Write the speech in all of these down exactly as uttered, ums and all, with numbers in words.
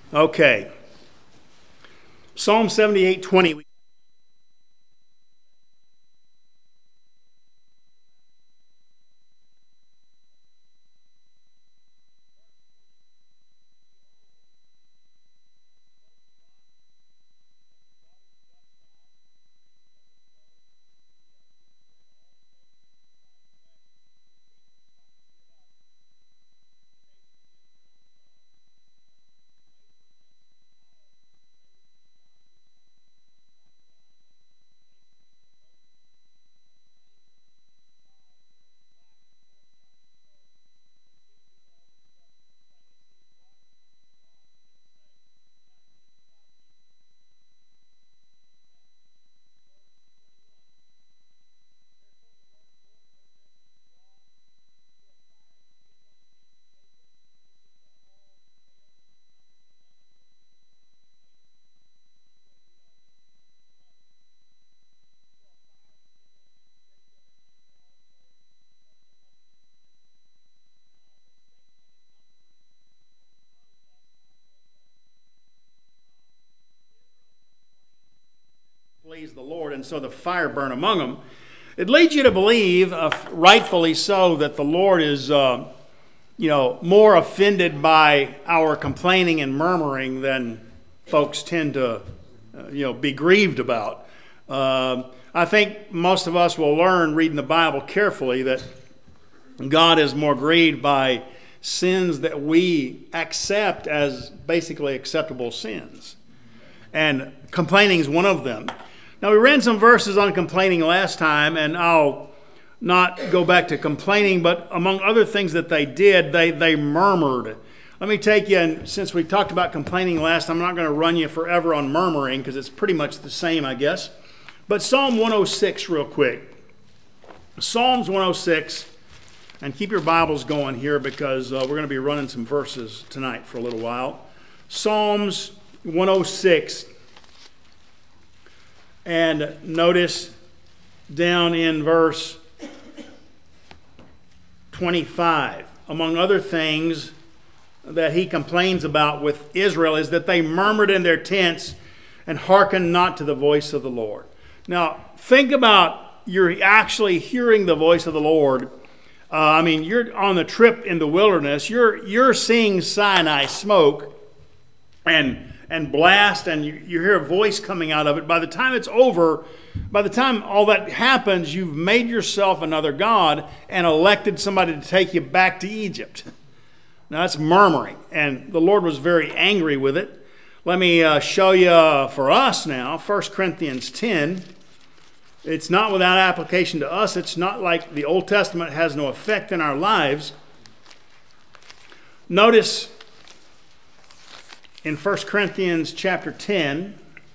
Okay. Psalm seventy-eight twenty. Please the Lord, and so the fire burned among them. It leads you to believe, uh, rightfully so, that the Lord is, uh, you know, more offended by our complaining and murmuring than folks tend to, uh, you know, be grieved about. Uh, I think most of us will learn, reading the Bible carefully, that God is more grieved by sins that we accept as basically acceptable sins. And complaining is one of them. Now, we ran some verses on complaining last time, and I'll not go back to complaining, but among other things that they did, they, they murmured. Let me take you, and since we talked about complaining last, I'm not going to run you forever on murmuring, because it's pretty much the same, I guess. But Psalm one oh six real quick. Psalms one oh six, and keep your Bibles going here, because uh, we're going to be running some verses tonight for a little while. Psalms one oh six. And notice down in verse twenty-five, among other things that he complains about with Israel is that they murmured in their tents and hearkened not to the voice of the Lord. Now, think about you're actually hearing the voice of the Lord. Uh, I mean, you're on the trip in the wilderness. You're you're seeing Sinai smoke and and blast, and you, you hear a voice coming out of it. By the time it's over, by the time all that happens, you've made yourself another god and elected somebody to take you back to Egypt. Now that's murmuring, and the Lord was very angry with it. Let me uh, show you uh, for us now, First Corinthians ten. It's not without application to us. It's not like the Old Testament has no effect in our lives. Notice in First Corinthians chapter ten,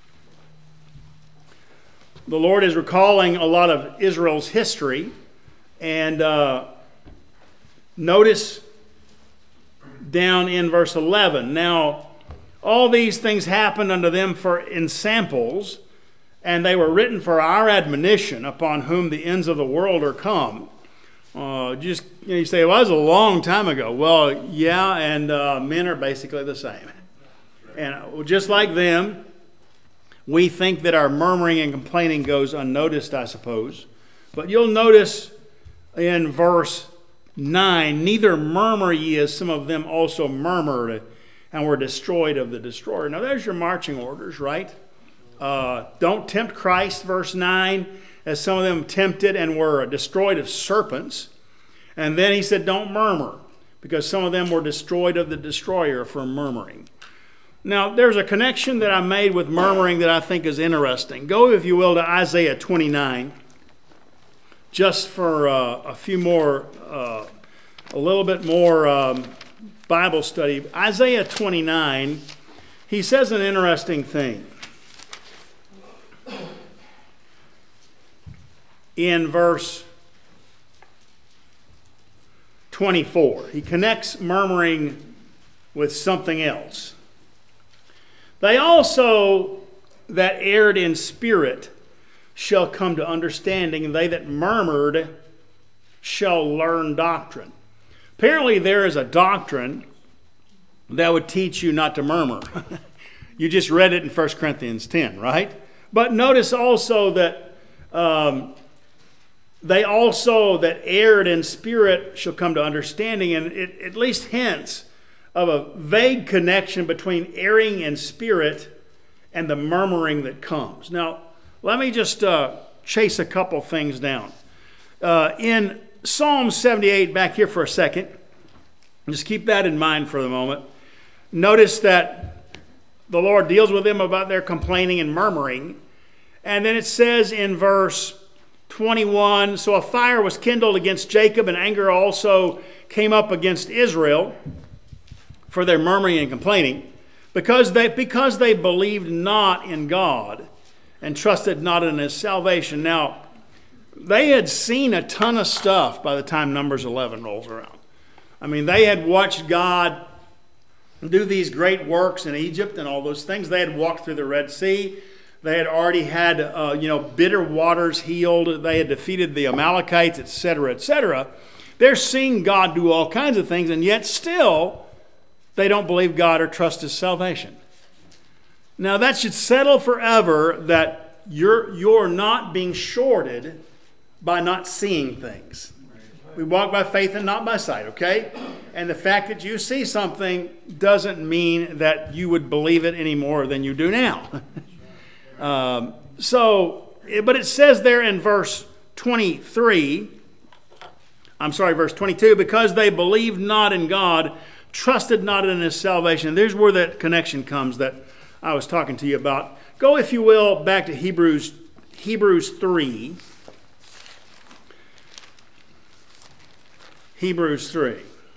the Lord is recalling a lot of Israel's history. And uh, notice down in verse eleven. Now, all these things happened unto them for in samples, and they were written for our admonition, upon whom the ends of the world are come. Uh, just you, know, you say, well, that was a long time ago. Well, yeah, and uh, men are basically the same. And just like them, we think that our murmuring and complaining goes unnoticed, I suppose. But you'll notice in verse nine, neither murmur ye as some of them also murmured and were destroyed of the destroyer. Now there's your marching orders, right? Uh, don't tempt Christ, verse nine, as some of them tempted and were destroyed of serpents. And then he said, don't murmur, because some of them were destroyed of the destroyer for murmuring. Now, there's a connection that I made with murmuring that I think is interesting. Go, if you will, to Isaiah twenty-nine, just for uh, a few more, uh, a little bit more um, Bible study. Isaiah twenty-nine, he says an interesting thing. In verse twenty-four, he connects murmuring with something else. They also that erred in spirit shall come to understanding, and they that murmured shall learn doctrine. Apparently there is a doctrine that would teach you not to murmur. You just read it in First Corinthians ten, right? But notice also that um, they also that erred in spirit shall come to understanding, and it at least hints of a vague connection between erring in spirit and the murmuring that comes. Now, let me just uh, chase a couple things down. Uh, in Psalm seventy-eight, back here for a second, just keep that in mind for the moment. Notice that the Lord deals with them about their complaining and murmuring. And then it says in verse twenty-one, so a fire was kindled against Jacob, and anger also came up against Israel for their murmuring and complaining, because they, because they believed not in God and trusted not in His salvation. Now, they had seen a ton of stuff by the time Numbers eleven rolls around. I mean, they had watched God do these great works in Egypt and all those things. They had walked through the Red Sea. They had already had, uh, you know, bitter waters healed. They had defeated the Amalekites, et cetera, et cetera. They're seeing God do all kinds of things, and yet still they don't believe God or trust His salvation. Now, that should settle forever that you're, you're not being shorted by not seeing things. We walk by faith and not by sight, okay? And the fact that you see something doesn't mean that you would believe it any more than you do now. um, so, but it says there in verse twenty-three, I'm sorry, verse twenty-two, because they believed not in God, trusted not in His salvation. And there's where that connection comes that I was talking to you about. Go, if you will, back to Hebrews, Hebrews three. Hebrews three.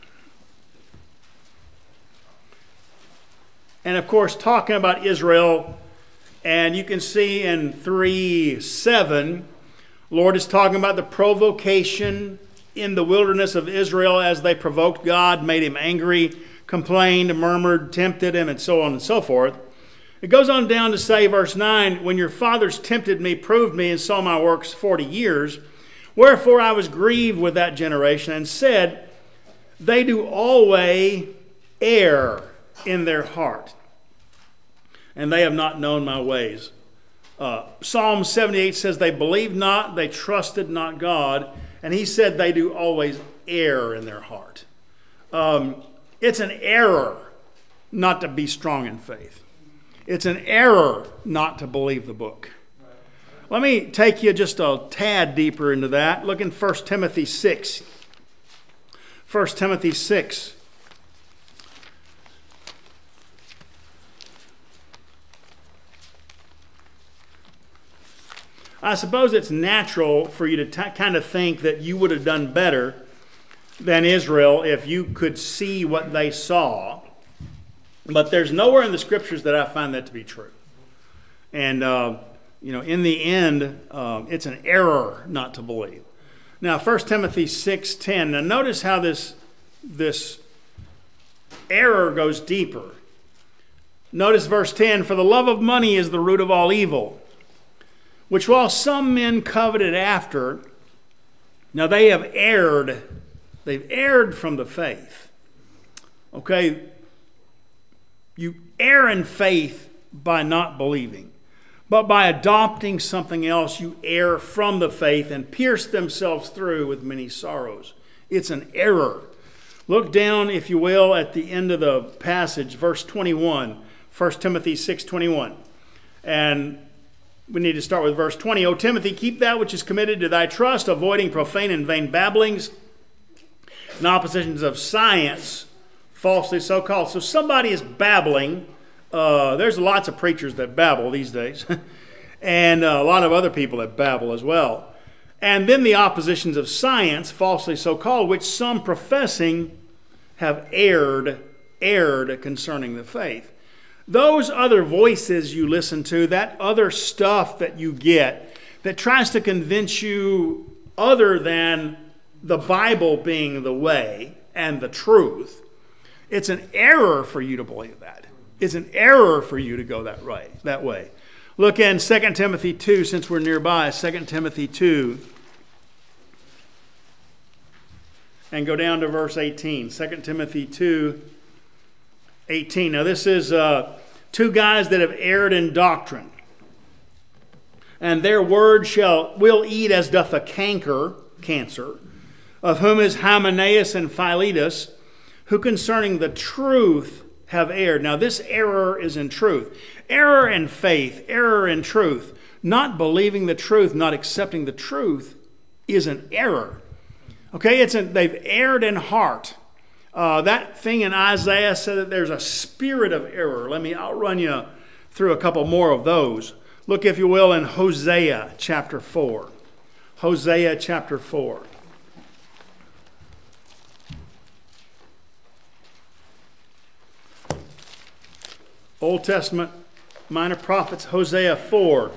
And of course, talking about Israel, and you can see in three seven, Lord is talking about the provocation in the wilderness of Israel as they provoked God, made Him angry, complained, murmured, tempted Him, and so on and so forth. It goes on down to say, verse nine, when your fathers tempted me, proved me, and saw my works forty years, wherefore I was grieved with that generation, and said, they do always err in their heart, and they have not known my ways. Uh, Psalm seventy-eight says they believed not, they trusted not God, and he said they do always err in their heart. Um, it's an error not to be strong in faith. It's an error not to believe the book. Let me take you just a tad deeper into that. Look in First Timothy six. First Timothy six. I suppose it's natural for you to t- kind of think that you would have done better than Israel if you could see what they saw. But there's nowhere in the Scriptures that I find that to be true. And, uh, you know, in the end, uh, it's an error not to believe. Now, First Timothy six ten. Now, notice how this, this error goes deeper. Notice verse ten. For the love of money is the root of all evil, which while some men coveted after, now they have erred. They've erred from the faith. Okay? You err in faith by not believing. But by adopting something else, you err from the faith and pierce themselves through with many sorrows. It's an error. Look down, if you will, at the end of the passage, verse twenty-one, First Timothy six twenty-one. And we need to start with verse twenty. O Timothy, keep that which is committed to thy trust, avoiding profane and vain babblings and oppositions of science, falsely so called. So somebody is babbling. Uh, there's lots of preachers that babble these days. and uh, a lot of other people that babble as well. And then the oppositions of science, falsely so called, which some professing have erred, erred concerning the faith. Those other voices you listen to, that other stuff that you get that tries to convince you other than the Bible being the way and the truth, it's an error for you to believe that. It's an error for you to go that way. That way. Look in Second Timothy two, since we're nearby, Second Timothy two, and go down to verse eighteen. Second Timothy two eighteen. Now this is uh, two guys that have erred in doctrine. And their word shall will eat as doth a canker, cancer, of whom is Hymenaeus and Philetus, who concerning the truth have erred. Now this error is in truth. Error in faith, error in truth. Not believing the truth, not accepting the truth is an error. Okay, it's a, they've erred in heart. Uh, that thing in Isaiah said that there's a spirit of error. Let me, I'll run you through a couple more of those. Look, if you will, in Hosea chapter four. Hosea chapter four. Old Testament minor prophets, Hosea four.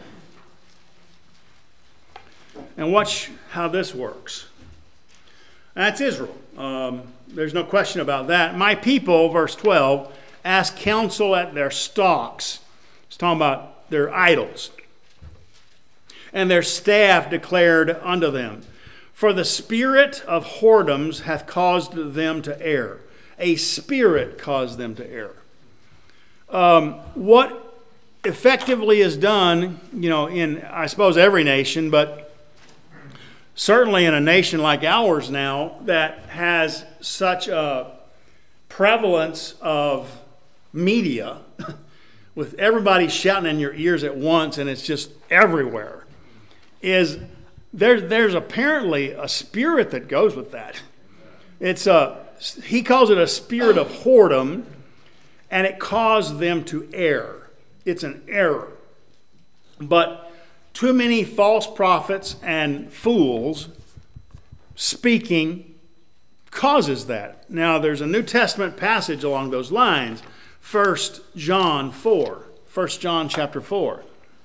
And watch how this works. That's Israel. Um, there's no question about that. My people, verse twelve, ask counsel at their stocks. It's talking about their idols. And their staff declared unto them, for the spirit of whoredoms hath caused them to err. A spirit caused them to err. Um, what effectively is done, you know, in, I suppose, every nation, but certainly in a nation like ours now that has such a prevalence of media with everybody shouting in your ears at once and it's just everywhere, is there, there's apparently a spirit that goes with that. It's a, he calls it a spirit of whoredom, and it caused them to err. It's an error. But too many false prophets and fools speaking causes that. Now, there's a New Testament passage along those lines. First John four. First John chapter four.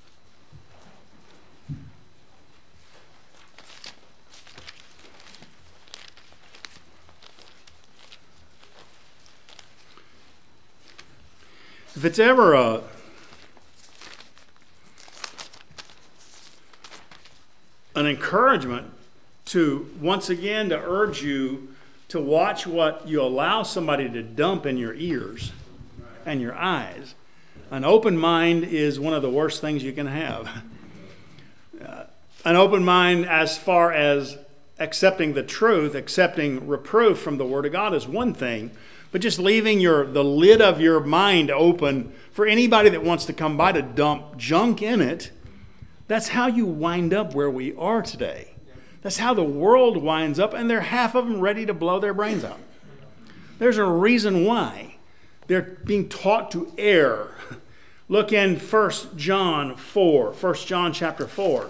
If it's ever a an encouragement to, once again, to urge you to watch what you allow somebody to dump in your ears and your eyes. An open mind is one of the worst things you can have. Uh, an open mind as far as accepting the truth, accepting reproof from the Word of God is one thing, but just leaving your the lid of your mind open for anybody that wants to come by to dump junk in it, that's how you wind up where we are today. That's how the world winds up, and they're half of them ready to blow their brains out. There's a reason why. They're being taught to err. Look in First John four, First John chapter four.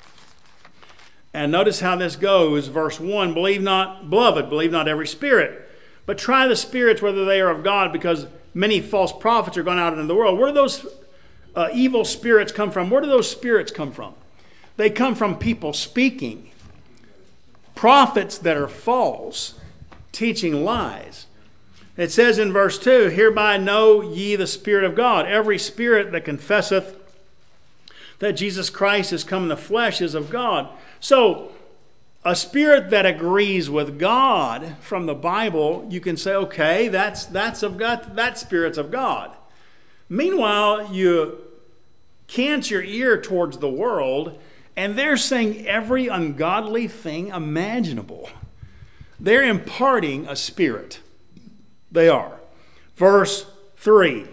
And notice how this goes. Verse one, believe not, beloved, believe not every spirit, but try the spirits whether they are of God, because many false prophets are gone out into the world. Where do those uh, evil spirits come from? Where do those spirits come from? They come from people speaking. Prophets that are false, teaching lies. It says in verse two, hereby know ye the Spirit of God. Every spirit that confesseth that Jesus Christ is come in the flesh is of God. So, a spirit that agrees with God from the Bible, you can say, okay, that's that's of God, that spirit's of God. Meanwhile, you cant your ear towards the world, and they're saying every ungodly thing imaginable. They're imparting a spirit. They are. Verse three.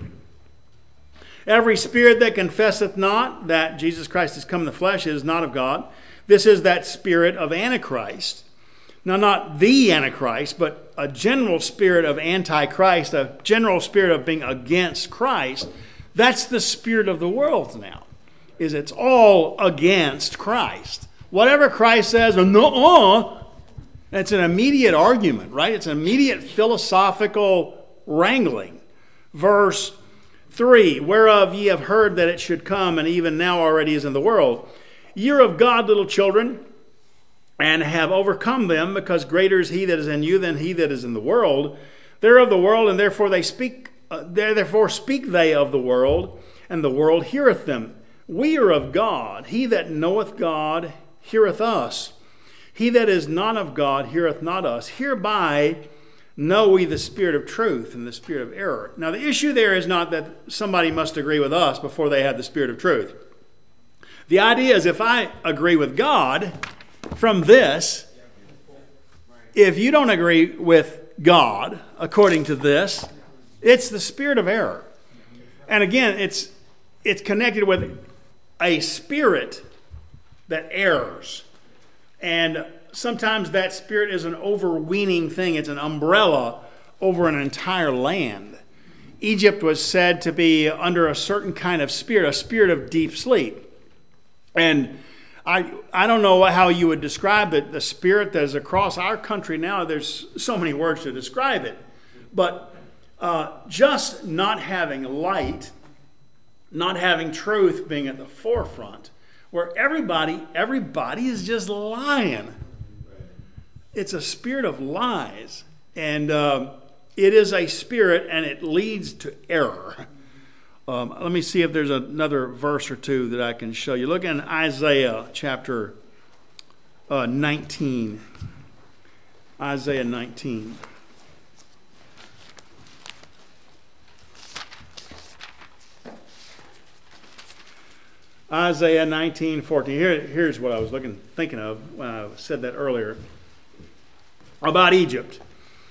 Every spirit that confesseth not that Jesus Christ is come in the flesh is not of God. This is that spirit of Antichrist. Now, not the Antichrist, but a general spirit of Antichrist, a general spirit of being against Christ. That's the spirit of the world now, is it's all against Christ. Whatever Christ says, no, it's an immediate argument, right? It's an immediate philosophical wrangling. Verse three, whereof ye have heard that it should come, and even now already is in the world. Ye are of God, little children, and have overcome them, because greater is he that is in you than he that is in the world. They're of the world, and therefore they speak. Uh, therefore speak they of the world, and the world heareth them. We are of God. He that knoweth God heareth us. He that is not of God heareth not us. Hereby know we the spirit of truth and the spirit of error. Now, the issue there is not that somebody must agree with us before they have the spirit of truth. The idea is if I agree with God from this, if you don't agree with God according to this, it's the spirit of error. And again, it's it's connected with a spirit that errs. And sometimes that spirit is an overweening thing. It's an umbrella over an entire land. Egypt was said to be under a certain kind of spirit, a spirit of deep sleep. And I I don't know how you would describe it, the spirit that is across our country now. There's so many words to describe it. But uh, just not having light, not having truth being at the forefront, where everybody, everybody is just lying. It's a spirit of lies. And uh, it is a spirit, and it leads to error. Um, let me see if there's another verse or two that I can show you. Look in Isaiah chapter uh, nineteen. Isaiah nineteen. Isaiah nineteen fourteen. Here, here's what I was looking, thinking of when I said that earlier about Egypt.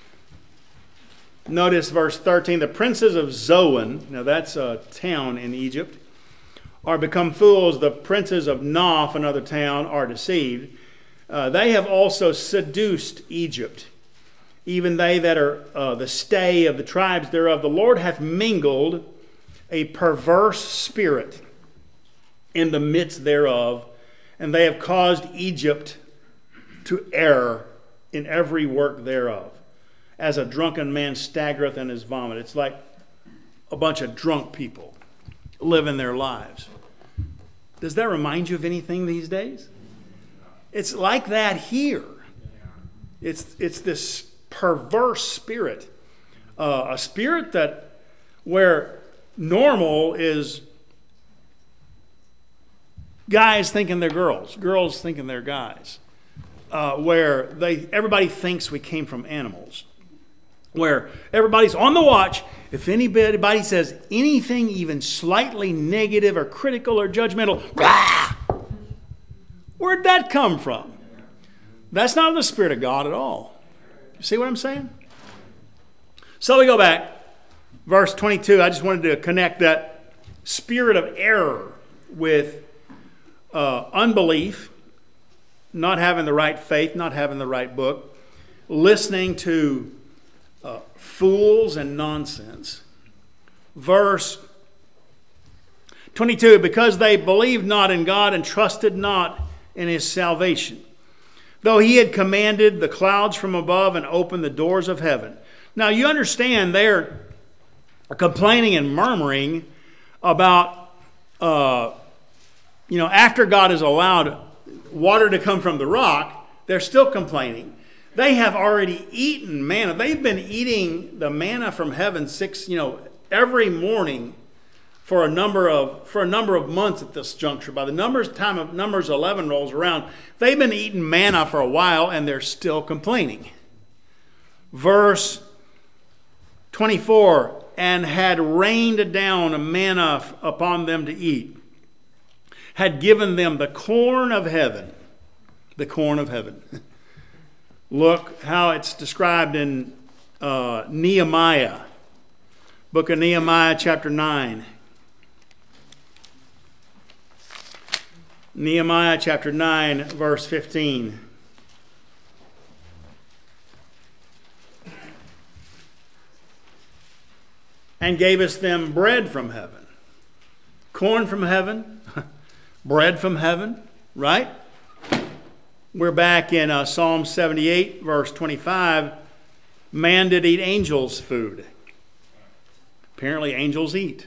Notice verse thirteen. The princes of Zoan, now that's a town in Egypt, are become fools. The princes of Noph, another town, are deceived. Uh, they have also seduced Egypt, even they that are uh, the stay of the tribes thereof. The Lord hath mingled a perverse spirit in the midst thereof, and they have caused Egypt to err in every work thereof, as a drunken man staggereth in his vomit. It's like a bunch of drunk people living their lives. Does that remind you of anything these days? It's like that here. It's it's this perverse spirit, uh, a spirit that where normal is guys thinking they're girls, girls thinking they're guys, uh, where they everybody thinks we came from animals, where everybody's on the watch. If anybody says anything even slightly negative or critical or judgmental, rah! Where'd that come from? That's not the Spirit of God at all. You see what I'm saying? So we go back. Verse twenty-two, I just wanted to connect that spirit of error with uh, unbelief, not having the right faith, not having the right book, listening to uh, fools and nonsense. Verse twenty-two, because they believed not in God and trusted not in his salvation, though he had commanded the clouds from above and opened the doors of heaven. Now you understand they're complaining and murmuring about, uh, you know, after God has allowed water to come from the rock, they're still complaining. They have already eaten manna. They've been eating the manna from heaven six, you know, every morning for a number of for a number of months at this juncture. By the numbers time of Numbers eleven rolls around, they've been eating manna for a while and they're still complaining. Verse twenty-four, and had rained down manna upon them to eat, had given them the corn of heaven, the corn of heaven. Look how it's described in uh, Nehemiah, book of Nehemiah, chapter nine. Nehemiah chapter nine, verse fifteen. And gave us them bread from heaven. Corn from heaven. Bread from heaven. Right? We're back in uh, Psalm seventy-eight, verse twenty-five. Man did eat angels' food. Apparently angels eat.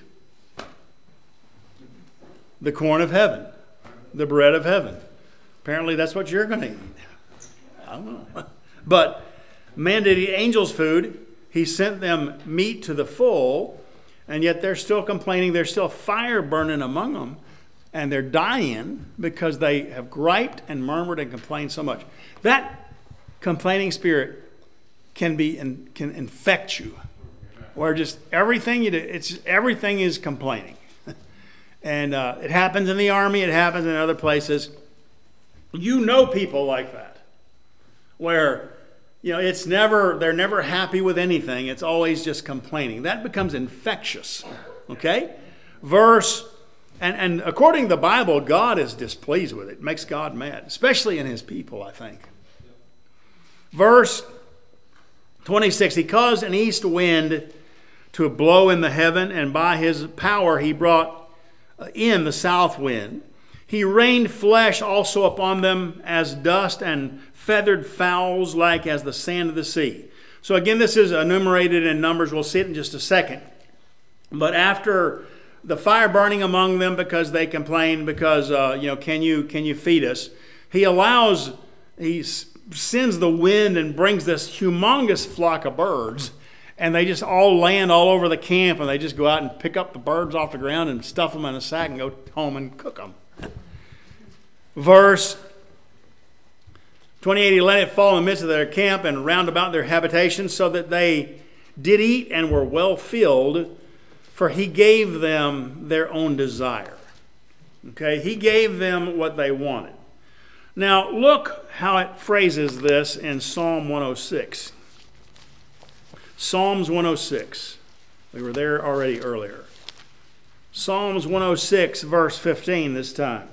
The corn of heaven. The bread of heaven. Apparently that's what you're going to eat. I don't know. But man did eat angels' food. He sent them meat to the full, and yet they're still complaining. There's still fire burning among them, and they're dying because they have griped and murmured and complained so much. That complaining spirit can be in, can infect you, where just everything you do, it's everything is complaining, and uh, it happens in the army, it happens in other places. You know people like that, where you know it's never they're never happy with anything. It's always just complaining. That becomes infectious. Okay, verse. And, and according to the Bible, God is displeased with it. It makes God mad, especially in his people, I think. Verse twenty-six, he caused an east wind to blow in the heaven, and by his power he brought in the south wind. He rained flesh also upon them as dust, and feathered fowls like as the sand of the sea. So again, this is enumerated in Numbers. We'll see it in just a second. But after the fire burning among them because they complained, because, uh, you know, can you can you feed us? He allows, he sends the wind and brings this humongous flock of birds, and they just all land all over the camp, and they just go out and pick up the birds off the ground and stuff them in a sack and go home and cook them. Verse twenty-eight, he let it fall in the midst of their camp and round about their habitations, so that they did eat and were well filled. For he gave them their own desire. Okay, he gave them what they wanted. Now look how it phrases this in Psalm one oh six. Psalms one oh six. We were there already earlier. Psalms one oh six, verse fifteen this time.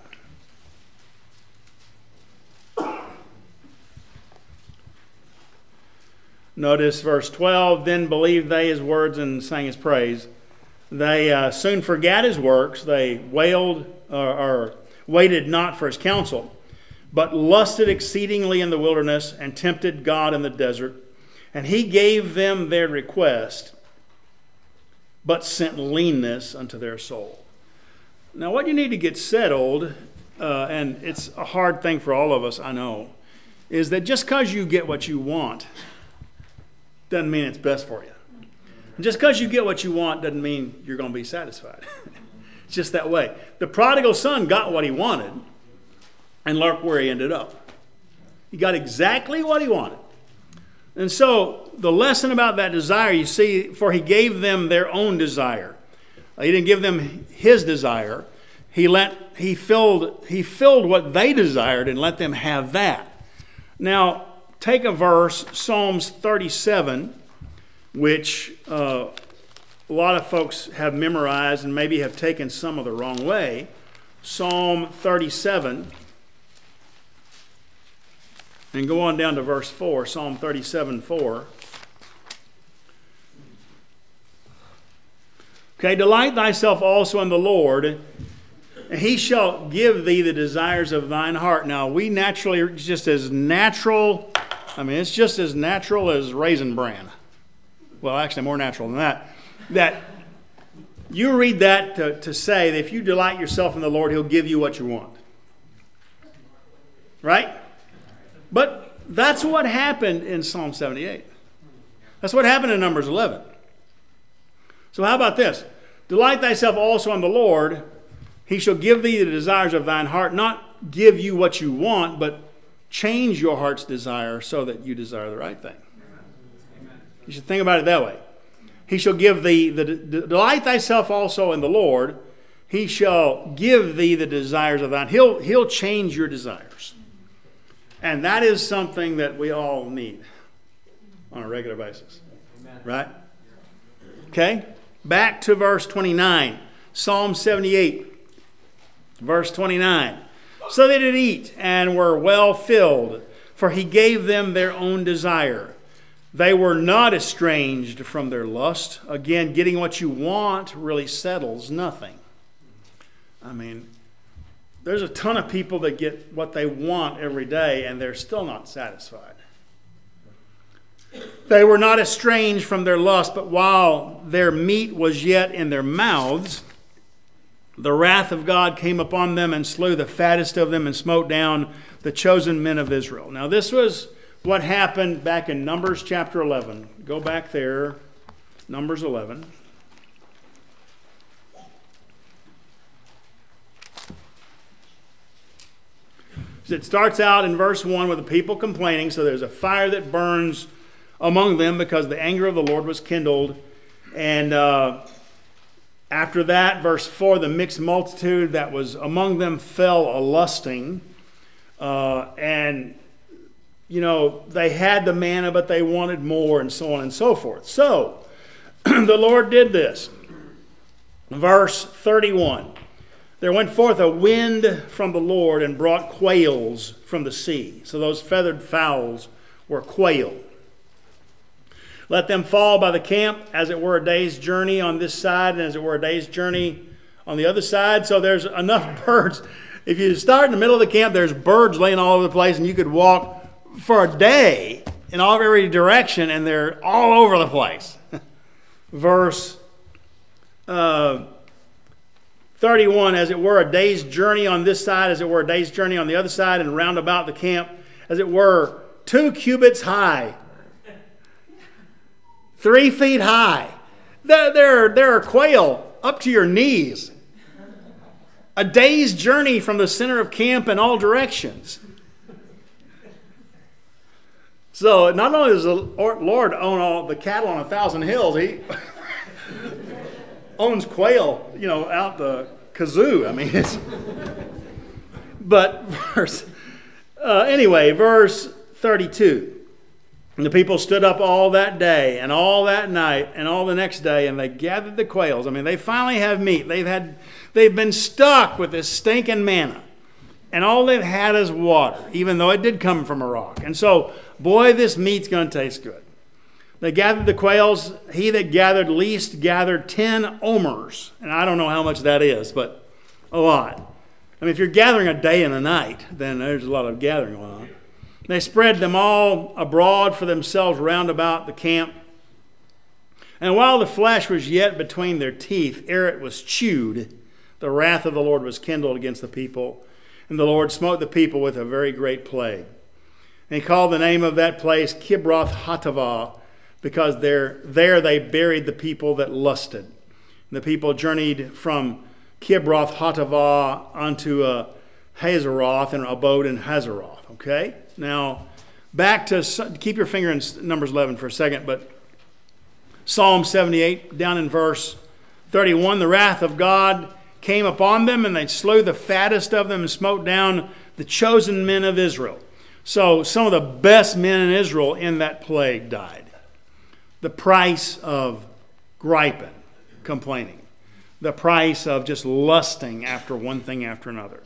Notice verse twelve. Then believed they his words and sang his praise. They uh, soon forgot his works. They wailed or, or waited not for his counsel, but lusted exceedingly in the wilderness and tempted God in the desert. And he gave them their request, but sent leanness unto their soul. Now what you need to get settled, uh, and it's a hard thing for all of us, I know, is that just because you get what you want doesn't mean it's best for you. Just because you get what you want doesn't mean you're going to be satisfied. It's just that way. The prodigal son got what he wanted, and look where he ended up. He got exactly what he wanted. And so the lesson about that desire, you see, for he gave them their own desire. He didn't give them his desire. He let he filled he filled what they desired and let them have that. Now, take a verse, Psalms thirty-seven, which uh, a lot of folks have memorized and maybe have taken some of the wrong way. Psalm thirty-seven. And go on down to verse four, Psalm thirty-seven, four. Okay, delight thyself also in the Lord, and he shall give thee the desires of thine heart. Now, we naturally are just as natural, I mean, it's just as natural as Raisin Bran. Well, actually more natural than that. That you read that to, to say that if you delight yourself in the Lord, he'll give you what you want. Right? But that's what happened in Psalm seventy-eight. That's what happened in Numbers eleven. So how about this? Delight thyself also in the Lord. He shall give thee the desires of thine heart. Not give you what you want, but change your heart's desire so that you desire the right thing. You should think about it that way. He shall give thee, the, the, delight thyself also in the Lord. He shall give thee the desires of thine. He'll, he'll change your desires. And that is something that we all need on a regular basis. Amen. Right? Okay? Back to verse twenty-nine. Psalm seventy-eight, verse twenty-nine. So they did eat and were well filled, for he gave them their own desire. They were not estranged from their lust. Again, getting what you want really settles nothing. I mean, there's a ton of people that get what they want every day and they're still not satisfied. They were not estranged from their lust, but while their meat was yet in their mouths, the wrath of God came upon them and slew the fattest of them and smote down the chosen men of Israel. Now this was what happened back in Numbers chapter eleven. Go back there, Numbers eleven. It starts out in verse one with the people complaining. So there's a fire that burns among them because the anger of the Lord was kindled. And uh, after that, verse four, the mixed multitude that was among them fell a-lusting. Uh, and, you know, they had the manna, but they wanted more, and so on and so forth. So, the Lord did this. Verse thirty-one. There went forth a wind from the Lord and brought quails from the sea. So those feathered fowls were quail. Let them fall by the camp, as it were a day's journey on this side, and as it were a day's journey on the other side. So there's enough birds. If you start in the middle of the camp, there's birds laying all over the place, and you could walk for a day in all every direction, and they're all over the place. Verse uh, thirty-one, as it were a day's journey on this side, as it were a day's journey on the other side, and round about the camp, as it were two cubits high. Three feet high. There, there, there are quail up to your knees. A day's journey from the center of camp in all directions. So not only does the Lord own all the cattle on a thousand hills, he owns quail, you know, out the kazoo. I mean, it's... But verse... Uh, anyway, verse thirty-two. And the people stood up all that day and all that night and all the next day, and they gathered the quails. I mean, they finally have meat. They've had, they've been stuck with this stinking manna. And all they've had is water, even though it did come from a rock. And so, boy, this meat's going to taste good. They gathered the quails. He that gathered least gathered ten omers. And I don't know how much that is, but a lot. I mean, if you're gathering a day and a night, then there's a lot of gathering going on. They spread them all abroad for themselves round about the camp. And while the flesh was yet between their teeth, ere it was chewed, the wrath of the Lord was kindled against the people. And the Lord smote the people with a very great plague. And he called the name of that place Kibroth Hattaavah, because there, there they buried the people that lusted. And the people journeyed from Kibroth Hattaavah unto uh, Hazeroth and abode in Hazeroth. Okay? Now, back to, keep your finger in Numbers eleven for a second, but Psalm seventy-eight, down in verse thirty-one, the wrath of God came upon them, and they slew the fattest of them and smote down the chosen men of Israel. So some of the best men in Israel in that plague died. The price of griping, complaining. The price of just lusting after one thing after another.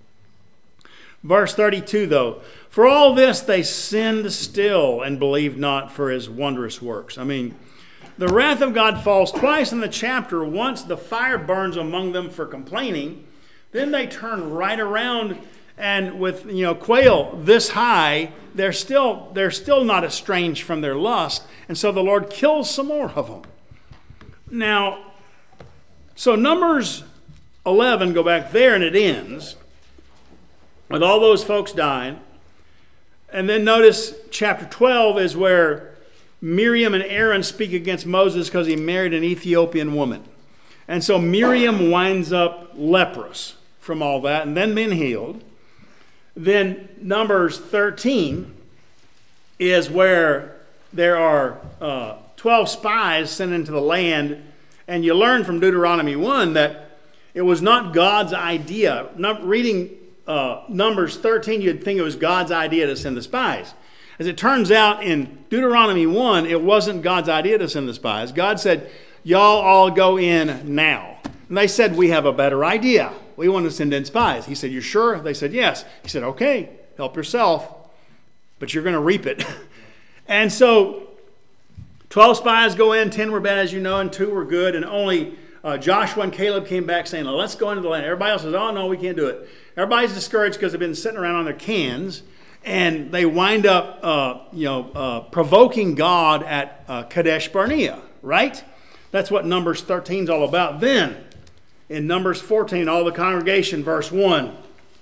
Verse thirty-two, though, for all this they sinned still and believed not for his wondrous works. I mean, the wrath of God falls twice in the chapter. Once the fire burns among them for complaining, then they turn right around, and with, you know, quail this high, they're still they're still not estranged from their lust, and so the Lord kills some more of them. Now, so Numbers eleven, go back there, and it ends with all those folks dying. And then notice chapter twelve is where Miriam and Aaron speak against Moses because he married an Ethiopian woman. And so Miriam winds up leprous from all that and then been healed. Then Numbers thirteen is where there are uh, twelve spies sent into the land. And you learn from Deuteronomy one that it was not God's idea. Not reading uh, Numbers thirteen, you'd think it was God's idea to send the spies. As it turns out, in Deuteronomy one, it wasn't God's idea to send the spies. God said, y'all all go in now. And they said, we have a better idea. We want to send in spies. He said, you sure? They said, yes. He said, okay, help yourself, but you're going to reap it. And so twelve spies go in, ten were bad, as you know, and two were good, and only uh, Joshua and Caleb came back saying, well, let's go into the land. Everybody else says, oh, no, we can't do it. Everybody's discouraged because they've been sitting around on their cans. And they wind up, uh, you know, uh, provoking God at uh, Kadesh Barnea, right? That's what Numbers thirteen is all about. Then, in Numbers fourteen, all the congregation, verse one,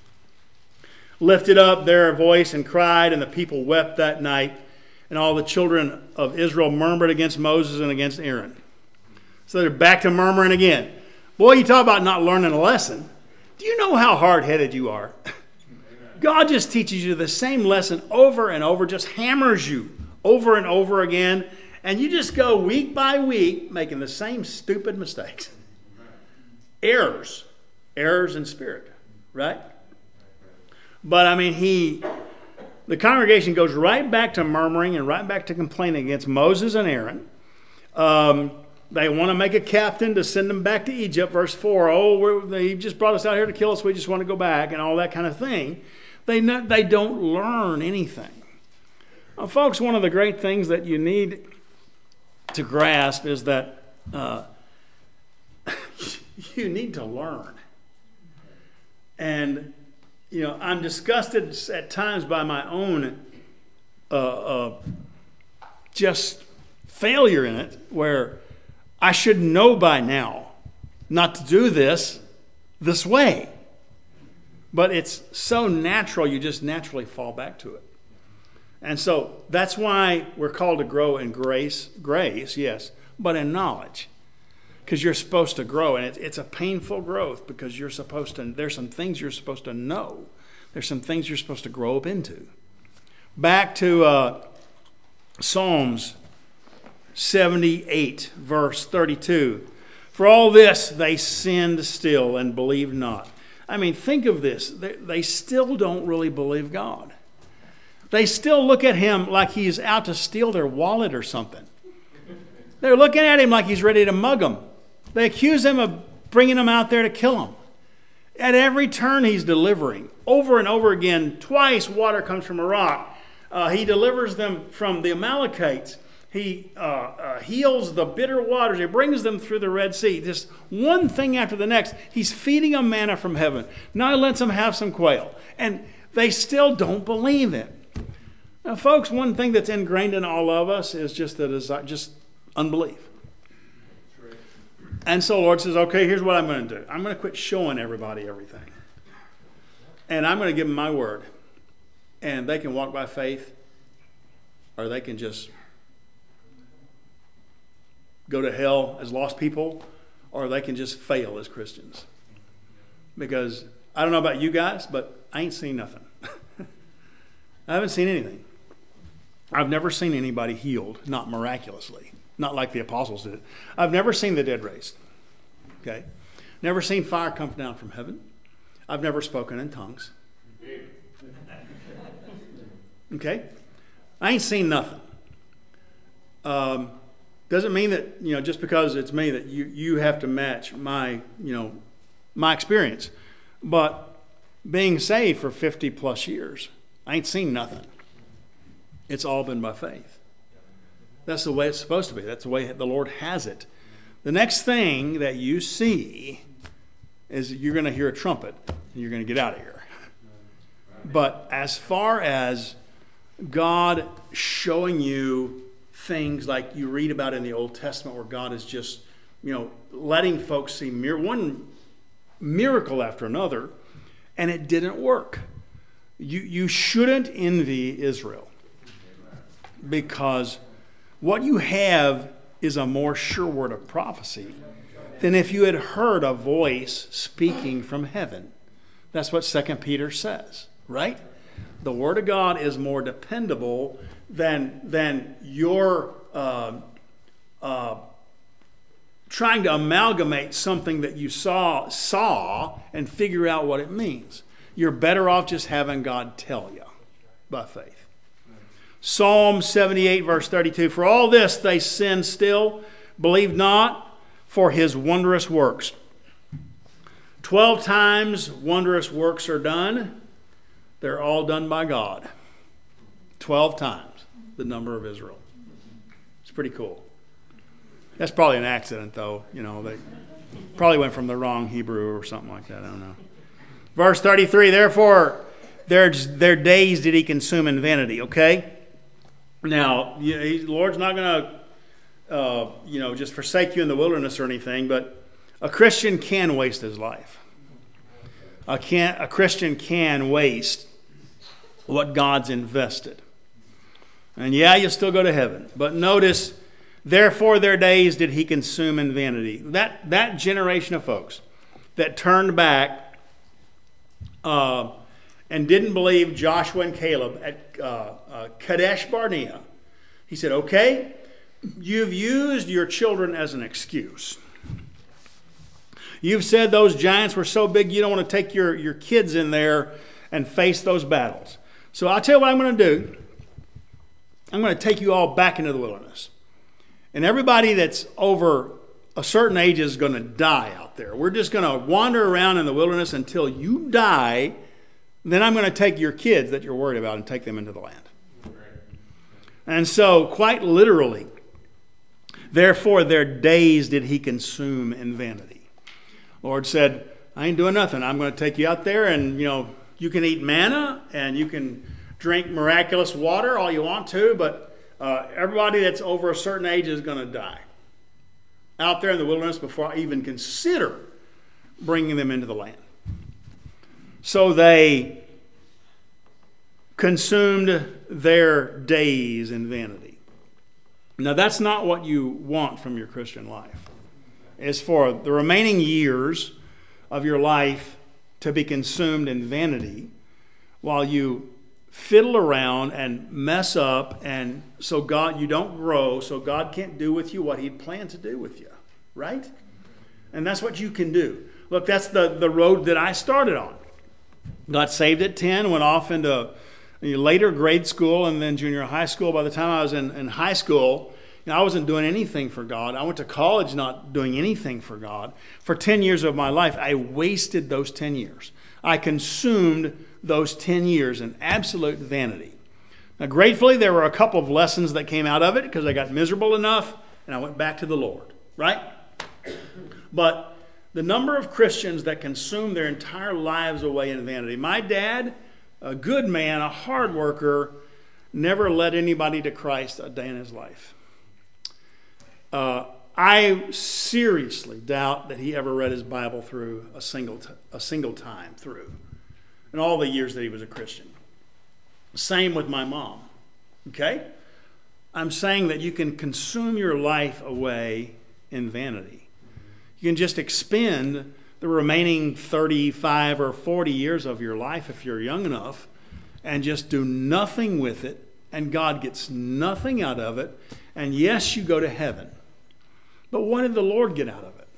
lifted up their voice and cried, and the people wept that night. And all the children of Israel murmured against Moses and against Aaron. So they're back to murmuring again. Boy, you talk about not learning a lesson. Do you know how hard-headed you are? God just teaches you the same lesson over and over, just hammers you over and over again, and you just go week by week making the same stupid mistakes. Errors. Errors in spirit, right? But I mean, he, the congregation goes right back to murmuring and right back to complaining against Moses and Aaron. Um, they want to make a captain to send them back to Egypt, verse four. Oh, we're, they just brought us out here to kill us. We just want to go back and all that kind of thing. They, not, they don't learn anything. Now, folks, one of the great things that you need to grasp is that uh, you need to learn. And, you know, I'm disgusted at times by my own uh, uh, just failure in it, where I should know by now not to do this this way. But it's so natural, you just naturally fall back to it. And so that's why we're called to grow in grace, grace, yes, but in knowledge. Because you're supposed to grow, and it's, it's a painful growth because you're supposed to, there's some things you're supposed to know. There's some things you're supposed to grow up into. Back to uh, Psalms seventy-eight, verse thirty-two. For all this they sinned still and believed not. I mean, think of this. They, they still don't really believe God. They still look at him like he's out to steal their wallet or something. They're looking at him like he's ready to mug them. They accuse him of bringing them out there to kill him. At every turn he's delivering. Over and over again, twice water comes from a rock. Uh, he delivers them from the Amalekites. He uh, uh, heals the bitter waters. He brings them through the Red Sea. Just one thing after the next. He's feeding them manna from heaven. Now he lets them have some quail. And they still don't believe it. Now, folks, one thing that's ingrained in all of us is just the desire, just unbelief. And so the Lord says, okay, here's what I'm going to do. I'm going to quit showing everybody everything. And I'm going to give them my word. And they can walk by faith, or they can just go to hell as lost people, or they can just fail as Christians. Because I don't know about you guys, but I ain't seen nothing. I haven't seen anything. I've never seen anybody healed, not miraculously, not like the apostles did. I've never seen the dead raised. Okay? Never seen fire come down from heaven. I've never spoken in tongues. Okay? I ain't seen nothing. Um, doesn't mean that, you know, just because it's me that you, you have to match my, you know, my experience. But being saved for fifty plus years, I ain't seen nothing. It's all been by faith. That's the way it's supposed to be. That's the way the Lord has it. The next thing that you see is you're going to hear a trumpet and you're going to get out of here. But as far as God showing you things like you read about in the Old Testament where God is just, you know, letting folks see mir- one miracle after another, and it didn't work. You, you shouldn't envy Israel, because what you have is a more sure word of prophecy than if you had heard a voice speaking from heaven. That's what Second Peter says, right? The Word of God is more dependable than, than your uh, uh, trying to amalgamate something that you saw, saw and figure out what it means. You're better off just having God tell you by faith. Psalm seventy-eight, verse thirty-two. For all this they sin still, believe not for his wondrous works. Twelve times wondrous works are done. They're all done by God. Twelve times the number of Israel. It's pretty cool. That's probably an accident, though. You know, they probably went from the wrong Hebrew or something like that. I don't know. Verse thirty-three, therefore their, their days did he consume in vanity. Okay? Now, the Lord's not going to, uh, you know, just forsake you in the wilderness or anything, but a Christian can waste his life. A, can, a Christian can waste what God's invested. And yeah, you'll still go to heaven. But notice, therefore their days did he consume in vanity. That, that generation of folks that turned back uh, and didn't believe Joshua and Caleb at uh, uh, Kadesh Barnea, He said, okay, you've used your children as an excuse. You've said those giants were so big you don't want to take your, your kids in there and face those battles. So I'll tell you what I'm going to do. I'm going to take you all back into the wilderness. And everybody that's over a certain age is going to die out there. We're just going to wander around in the wilderness until you die. Then I'm going to take your kids that you're worried about and take them into the land. And so, quite literally, therefore their days did he consume in vanity. Lord said, I ain't doing nothing. I'm going to take you out there and, you know, you can eat manna and you can drink miraculous water all you want to, but uh, everybody that's over a certain age is going to die out there in the wilderness before I even consider bringing them into the land. So they consumed their days in vanity. Now, that's not what you want from your Christian life. It's for the remaining years of your life to be consumed in vanity while you fiddle around and mess up, and so God, you don't grow, so God can't do with you what he'd planned to do with you, right? And that's what you can do. Look, that's the, the road that I started on. Got saved at ten, went off into later grade school and then junior high school. By the time I was in, in high school, you know, I wasn't doing anything for God. I went to college not doing anything for God. For ten years of my life, I wasted those ten years. I consumed those ten years in absolute vanity. Now, gratefully, there were a couple of lessons that came out of it because I got miserable enough and I went back to the Lord, right? But the number of Christians that consume their entire lives away in vanity. My dad, a good man, a hard worker, never led anybody to Christ a day in his life. Uh, I seriously doubt that he ever read his Bible through a single t- a single time through in all the years that he was a Christian. Same with my mom. Okay? I'm saying that you can consume your life away in vanity. You can just expend the remaining thirty-five or forty years of your life if you're young enough and just do nothing with it, and God gets nothing out of it, and yes, you go to heaven. But what did the Lord get out of it?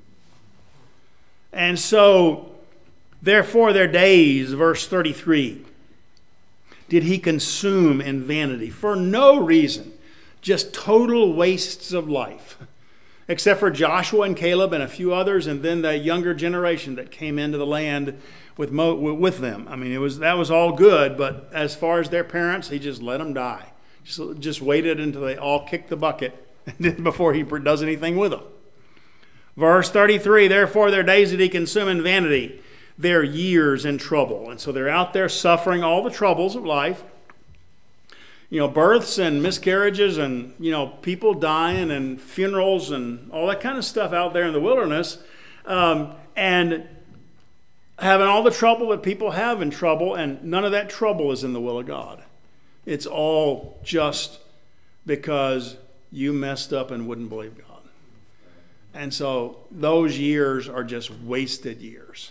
And so, therefore their days, verse thirty-three, did he consume in vanity for no reason, just total wastes of life, except for Joshua and Caleb and a few others, and then the younger generation that came into the land with Mo, with them. I mean, it was that was all good, but as far as their parents, he just let them die. Just, just waited until they all kicked the bucket before he does anything with them. Verse thirty-three, therefore their days did he consume in vanity, their years in trouble. And so they're out there suffering all the troubles of life. You know, births and miscarriages and, you know, people dying and funerals and all that kind of stuff out there in the wilderness. Um, and having all the trouble that people have in trouble, and none of that trouble is in the will of God. It's all just because you messed up and wouldn't believe God. And so those years are just wasted years.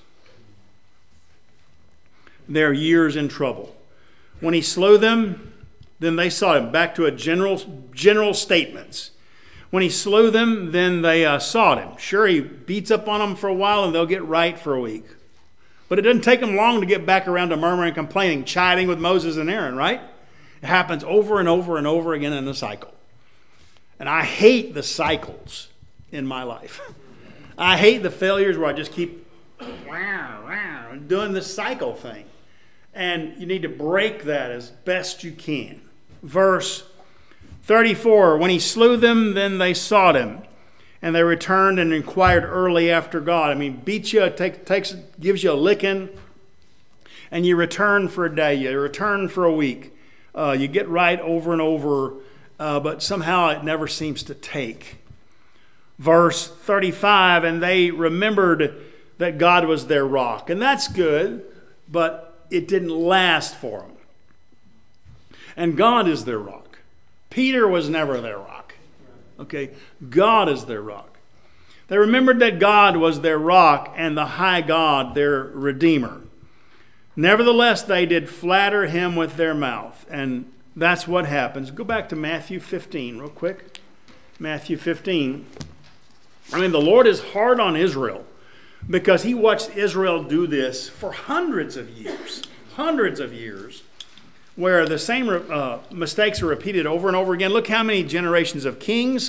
They're years in trouble. When he slew them, then they sought him. Back to a general general statements. When he slew them, then they uh, sought him. Sure, he beats up on them for a while and they'll get right for a week. But it doesn't take them long to get back around to murmuring, complaining, chiding with Moses and Aaron, right? It happens over and over and over again in a cycle. And I hate the cycles in my life. I hate the failures where I just keep wow, wow, doing this cycle thing. And you need to break that as best you can. Verse thirty-four, when he slew them, then they sought him. And they returned and inquired early after God. I mean, beats you, take, takes, gives you a licking, and you return for a day, you return for a week. Uh, you get right over and over, uh, but somehow it never seems to take. Verse thirty-five, and they remembered that God was their rock. And that's good, but it didn't last for them. And God is their rock. Peter was never their rock. Okay, God is their rock. They remembered that God was their rock and the high God, their Redeemer. Nevertheless, they did flatter him with their mouth. And that's what happens. Go back to Matthew fifteen real quick. Matthew fifteen. I mean, the Lord is hard on Israel because he watched Israel do this for hundreds of years. Hundreds of years. Where the same uh, mistakes are repeated over and over again. Look how many generations of kings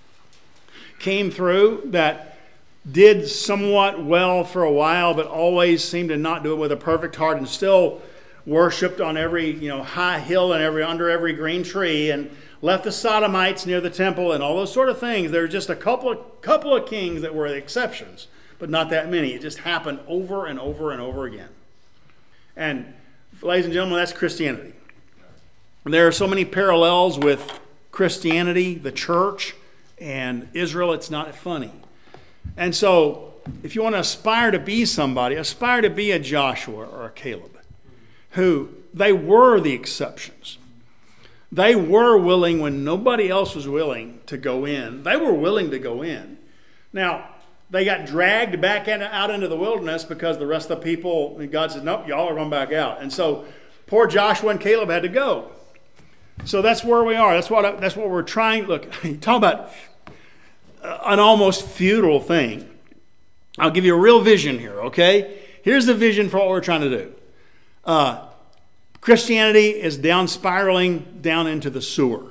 came through that did somewhat well for a while, but always seemed to not do it with a perfect heart, and still worshipped on every you know high hill and every under every green tree, and left the Sodomites near the temple and all those sort of things. There were just a couple of couple of kings that were the exceptions, but not that many. It just happened over and over and over again. And ladies and gentlemen, that's Christianity. There are so many parallels with Christianity, the church, and Israel. It's not funny. And so, if you want to aspire to be somebody, aspire to be a Joshua or a Caleb, who they were the exceptions. They were willing when nobody else was willing to go in. They were willing to go in. Now, they got dragged back in, out into the wilderness because the rest of the people, God says, nope, y'all are going back out. And so, poor Joshua and Caleb had to go. So that's where we are. That's what that's what we're trying. Look, you talk about an almost futile thing. I'll give you a real vision here, okay? Here's the vision for what we're trying to do. Uh, Christianity is down spiraling down into the sewer.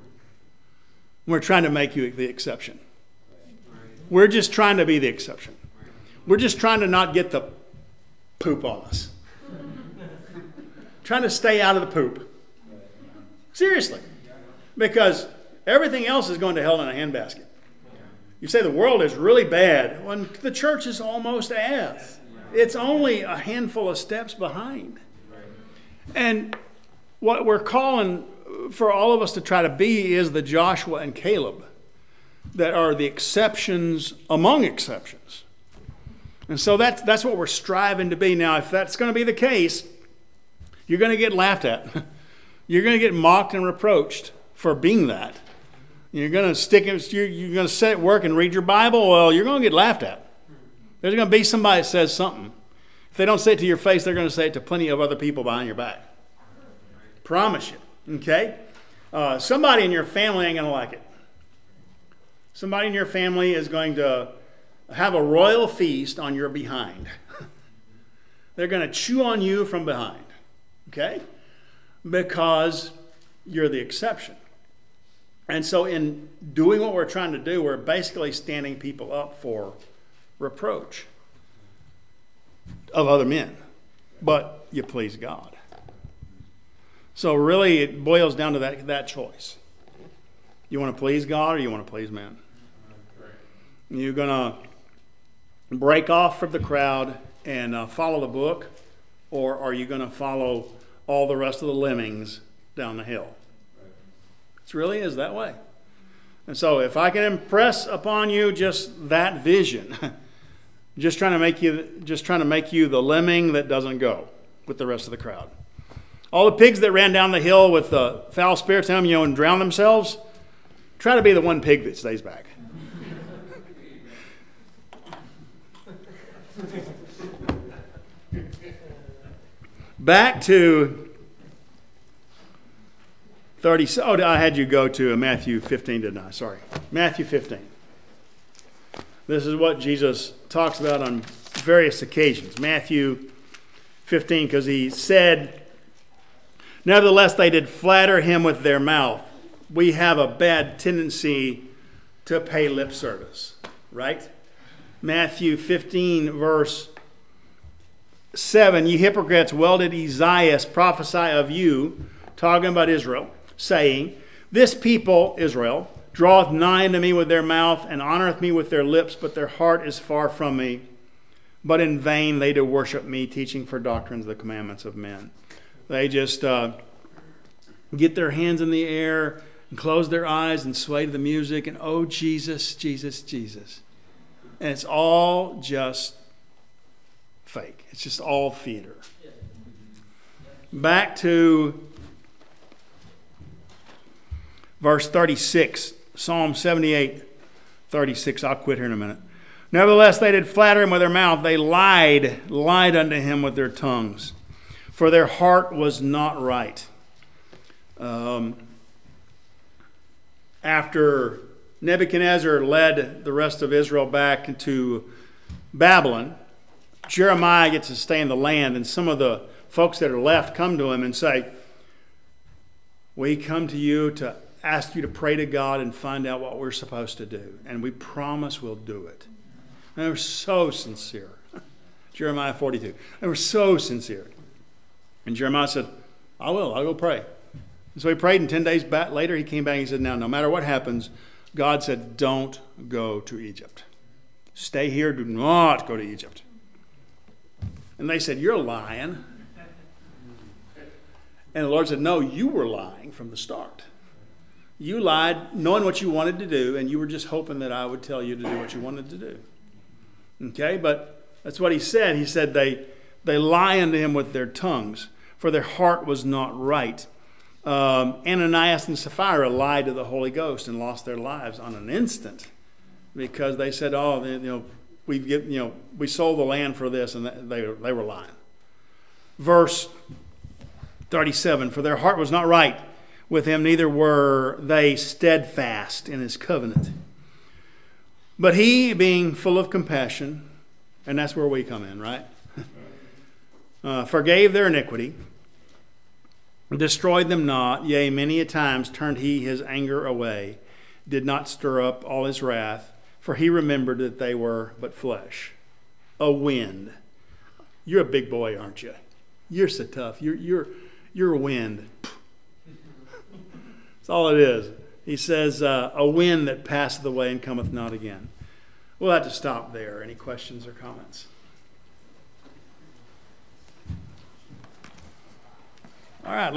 We're trying to make you the exception. We're just trying to be the exception. We're just trying to not get the poop on us. Trying to stay out of the poop. Seriously. Because everything else is going to hell in a handbasket. You say the world is really bad when the church is almost as. It's only a handful of steps behind. And what we're calling for all of us to try to be is the Joshua and Caleb that are the exceptions among exceptions. And so that's, that's what we're striving to be. Now, if that's going to be the case, you're going to get laughed at. You're going to get mocked and reproached for being that. You're going to stick it, you're, you're going to sit at work and read your Bible. Well, you're going to get laughed at. There's going to be somebody that says something. If they don't say it to your face, they're going to say it to plenty of other people behind your back. Promise you. Okay? Uh, somebody in your family ain't going to like it. Somebody in your family is going to have a royal feast on your behind. They're going to chew on you from behind. Okay? Because you're the exception. And so in doing what we're trying to do, we're basically standing people up for reproach of other men. But you please God. So really it boils down to that, that choice. You want to please God or you want to please men? You're going to break off from the crowd and uh, follow the book, or are you going to follow all the rest of the lemmings down the hill? It really is that way. And so if I can impress upon you just that vision, just trying to make you just trying to make you the lemming that doesn't go with the rest of the crowd. All the pigs that ran down the hill with the foul spirits in them, you know, and drowned themselves, try to be the one pig that stays back. Back to thirty. Oh, I had you go to Matthew fifteen, didn't I? Sorry. Matthew fifteen. This is what Jesus talks about on various occasions. Matthew fifteen, because he said, nevertheless, they did flatter him with their mouth. We have a bad tendency to pay lip service, right? Matthew fifteen, verse seven, ye hypocrites, well did Isaiah prophesy of you, talking about Israel, saying, this people, Israel, draweth nigh unto me with their mouth, and honoreth me with their lips, but their heart is far from me. But in vain they do worship me, teaching for doctrines the commandments of men. They just uh, get their hands in the air and close their eyes and sway to the music and, oh, Jesus, Jesus, Jesus. And it's all just fake. It's just all theater. Back to verse thirty-six, Psalm seventy-eight, thirty-six. I'll quit here in a minute. Nevertheless, they did flatter him with their mouth. They lied, lied unto him with their tongues. For their heart was not right. Um, after Nebuchadnezzar led the rest of Israel back into Babylon, Jeremiah gets to stay in the land, and some of the folks that are left come to him and say, we come to you to ask you to pray to God and find out what we're supposed to do, and we promise we'll do it. And they were so sincere. Jeremiah forty-two. They were so sincere. And Jeremiah said, I will, I'll go pray. And so he prayed, and ten days back later he came back and he said, now, no matter what happens, God said, don't go to Egypt. Stay here, do not go to Egypt. And they said, you're lying. And the Lord said, no, you were lying from the start. You lied knowing what you wanted to do, and you were just hoping that I would tell you to do what you wanted to do. Okay, but that's what he said. He said they, they lie unto him with their tongues, for their heart was not right. Um, Ananias and Sapphira lied to the Holy Ghost and lost their lives on an instant because they said, oh, you know, we've given, you know, we sold the land for this, and they, they were lying. Verse thirty-seven, for their heart was not right with him, neither were they steadfast in his covenant. But he, being full of compassion, and that's where we come in, right? uh, forgave their iniquity, destroyed them not, yea, many a times turned he his anger away, did not stir up all his wrath, for he remembered that they were but flesh, a wind. You're a big boy, aren't you? You're so tough. You're you're you're a wind. That's all it is. He says, uh, a wind that passeth away and cometh not again. We'll have to stop there. Any questions or comments? All right.